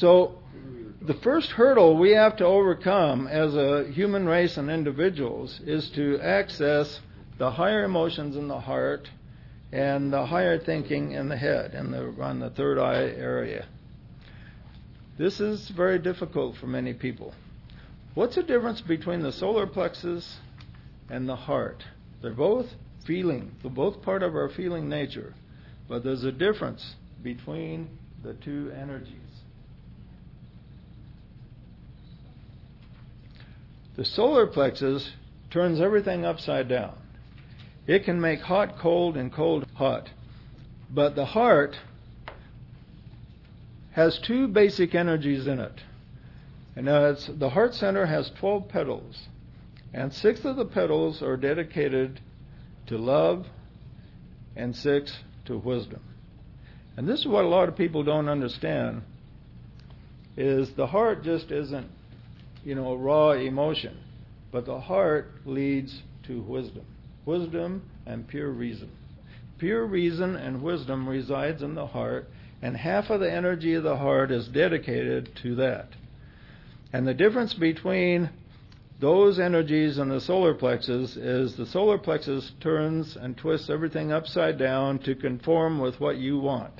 So the first hurdle we have to overcome as a human race and individuals is to access the higher emotions in the heart and the higher thinking in the head and on the third eye area. This is very difficult for many people. What's the difference between the solar plexus and the heart? They're both feeling. They're both part of our feeling nature. But there's a difference between the two energies. The solar plexus turns everything upside down. It can make hot cold and cold hot. But the heart has two basic energies in it. And the heart center has 12 petals. And 6 of the petals are dedicated to love and 6 to wisdom. And this is what a lot of people don't understand, is the heart just isn't, raw emotion. But the heart leads to wisdom. Wisdom and pure reason. Pure reason and wisdom resides in the heart, and half of the energy of the heart is dedicated to that. And the difference between those energies and the solar plexus is the solar plexus turns and twists everything upside down to conform with what you want.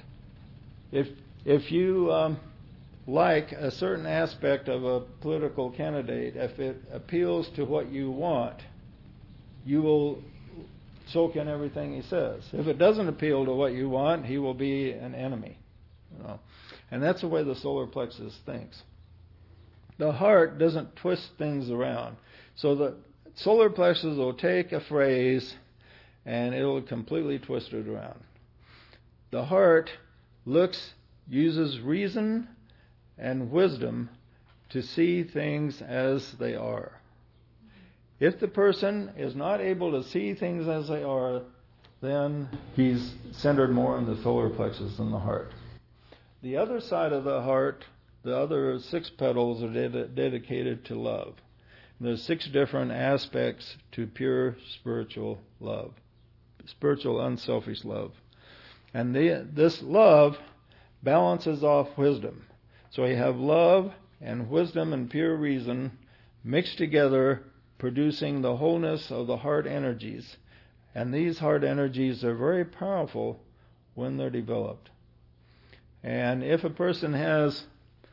If you like a certain aspect of a political candidate, if it appeals to what you want, you will soak in everything he says. If it doesn't appeal to what you want, he will be an enemy. And that's the way the solar plexus thinks. The heart doesn't twist things around. So the solar plexus will take a phrase and it'll completely twist it around. The heart uses reason and wisdom to see things as they are. If the person is not able to see things as they are, then he's centered more in the solar plexus than the heart. The other side of the heart, the other 6 petals, are dedicated to love. And there's 6 different aspects to pure spiritual love, spiritual unselfish love. And this love balances off wisdom. So you have love and wisdom and pure reason mixed together, producing the wholeness of the heart energies. And these heart energies are very powerful when they're developed. And if a person has,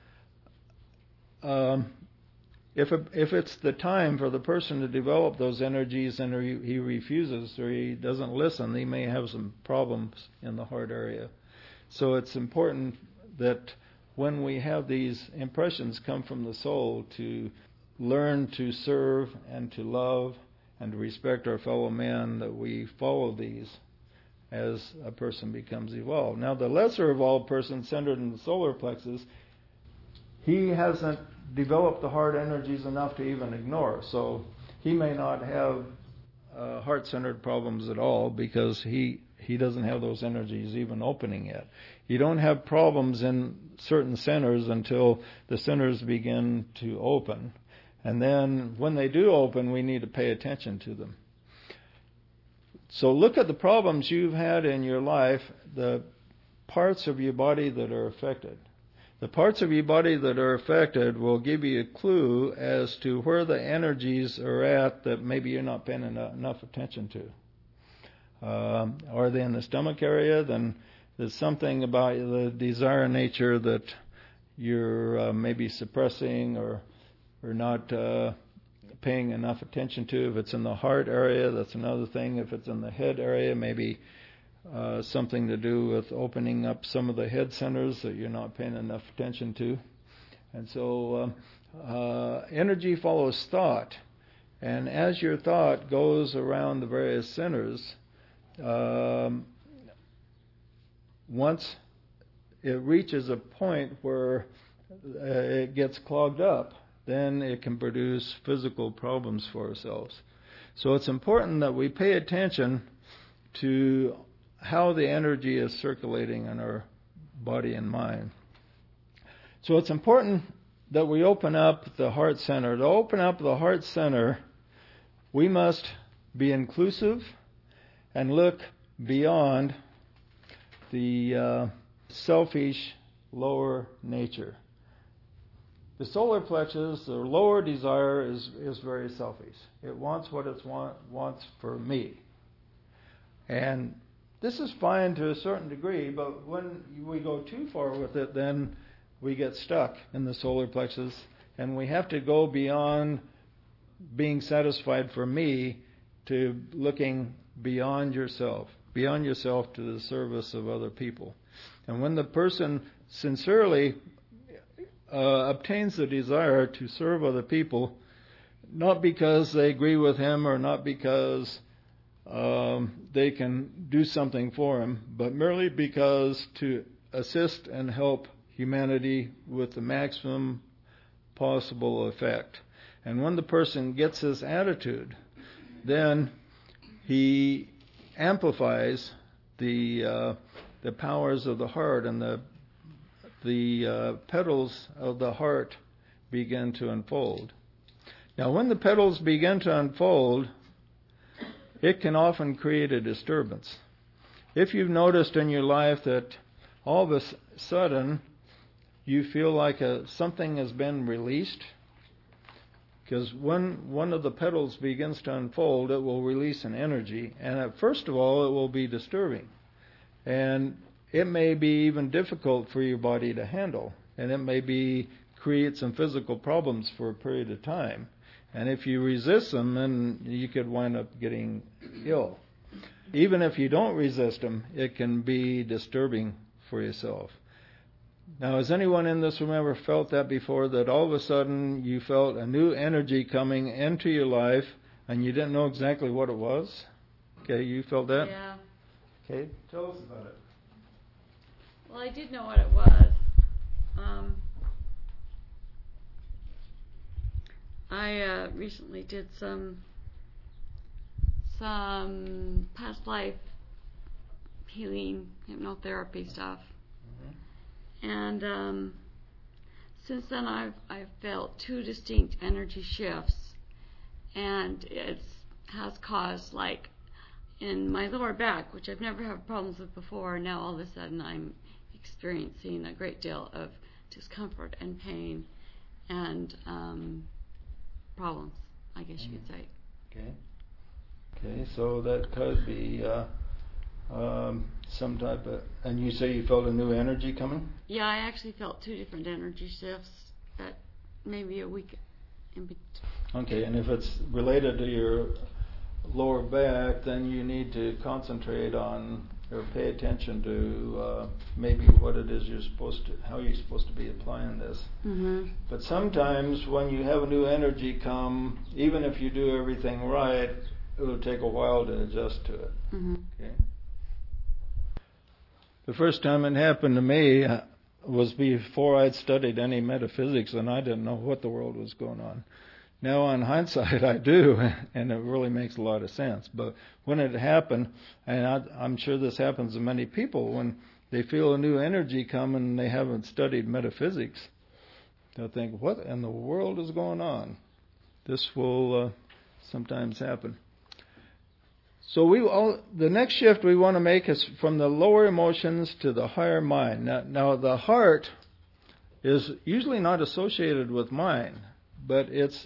if it's the time for the person to develop those energies and he refuses or he doesn't listen, he may have some problems in the heart area. So it's important that when we have these impressions come from the soul to learn to serve and to love and to respect our fellow man, that we follow these as a person becomes evolved. Now, the lesser evolved person centered in the solar plexus, he hasn't developed the heart energies enough to even ignore. So he may not have heart-centered problems at all because he doesn't have those energies even opening yet. You don't have problems in certain centers until the centers begin to open. And then when they do open, we need to pay attention to them. So look at the problems you've had in your life, the parts of your body that are affected. The parts of your body that are affected will give you a clue as to where the energies are at that maybe you're not paying enough attention to. Are they in the stomach area? Then there's something about the desire nature that you're maybe suppressing or not paying enough attention to. If it's in the heart area, that's another thing. If it's in the head area, maybe something to do with opening up some of the head centers that you're not paying enough attention to. And so energy follows thought. And as your thought goes around the various centers, once it reaches a point where it gets clogged up, then it can produce physical problems for ourselves. So it's important that we pay attention to how the energy is circulating in our body and mind. So it's important that we open up the heart center. To open up the heart center, we must be inclusive and look beyond the selfish lower nature. The solar plexus, the lower desire, is very selfish. It wants what it wants for me. And this is fine to a certain degree, but when we go too far with it, then we get stuck in the solar plexus, and we have to go beyond being satisfied for me to looking beyond yourself to the service of other people. And when the person sincerely obtains the desire to serve other people, not because they agree with him or not because they can do something for him, but merely because to assist and help humanity with the maximum possible effect. And when the person gets this attitude, then he amplifies the powers of the heart, and the petals of the heart begin to unfold. Now, when the petals begin to unfold, it can often create a disturbance. If you've noticed in your life that all of a sudden you feel like something has been released, because when one of the petals begins to unfold, it will release an energy, and first of all, it will be disturbing. And it may be even difficult for your body to handle, and it may create some physical problems for a period of time. And if you resist them, then you could wind up getting ill. Even if you don't resist them, it can be disturbing for yourself. Now, has anyone in this room ever felt that before, that all of a sudden you felt a new energy coming into your life and you didn't know exactly what it was? Okay, you felt that? Yeah. Okay, tell us about it. Well, I did know what it was. I recently did some past life healing, hypnotherapy stuff. And since then I've felt two distinct energy shifts, and it has caused, like, in my lower back, which I've never had problems with before, now all of a sudden I'm experiencing a great deal of discomfort and pain and problems, I guess you could say. Okay, so that could be some type of... And you say you felt a new energy coming? Yeah, I actually felt two different energy shifts that maybe a week in between. Okay, and if it's related to your lower back, then you need to concentrate on or pay attention to maybe what it is how you're supposed to be applying this. Mm-hmm. But sometimes when you have a new energy come, even if you do everything right, it will take a while to adjust to it. Mm-hmm. Okay. The first time it happened to me was before I'd studied any metaphysics, and I didn't know what the world was going on. Now, on hindsight, I do, and it really makes a lot of sense. But when it happened, and I'm sure this happens to many people, when they feel a new energy come and they haven't studied metaphysics, they'll think, what in the world is going on? This will sometimes happen. So the next shift we want to make is from the lower emotions to the higher mind. Now the heart is usually not associated with mind, but its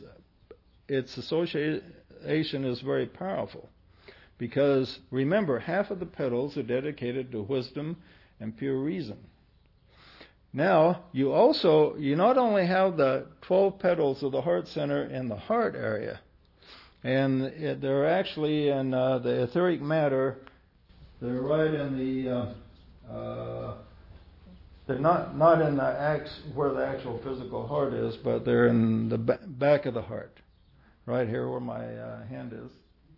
association is very powerful. Because remember, half of the petals are dedicated to wisdom and pure reason. Now, you not only have the 12 petals of the heart center in the heart area, and they're actually in the etheric matter. They're right in the. They're not in the where the actual physical heart is, but they're in the back of the heart, right here where my hand is.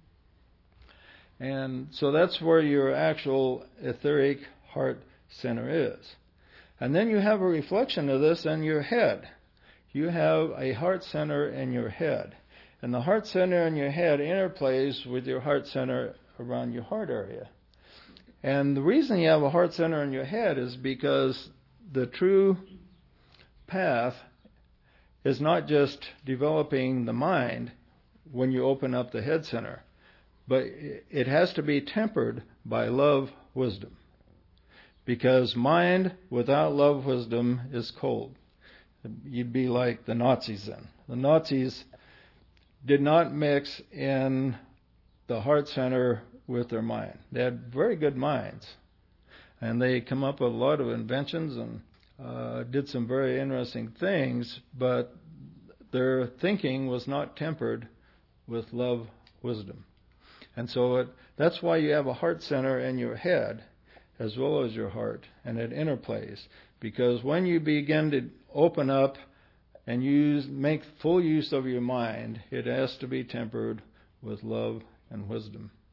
And so that's where your actual etheric heart center is. And then you have a reflection of this in your head. You have a heart center in your head. And the heart center in your head interplays with your heart center around your heart area. And the reason you have a heart center in your head is because the true path is not just developing the mind when you open up the head center, but it has to be tempered by love, wisdom. Because mind without love, wisdom is cold. You'd be like the Nazis then. The Nazis did not mix in the heart center with their mind. They had very good minds, and they come up with a lot of inventions and did some very interesting things, but their thinking was not tempered with love, wisdom. And so that's why you have a heart center in your head as well as your heart, and it interplays. Because when you begin to open up and make full use of your mind, it has to be tempered with love and wisdom.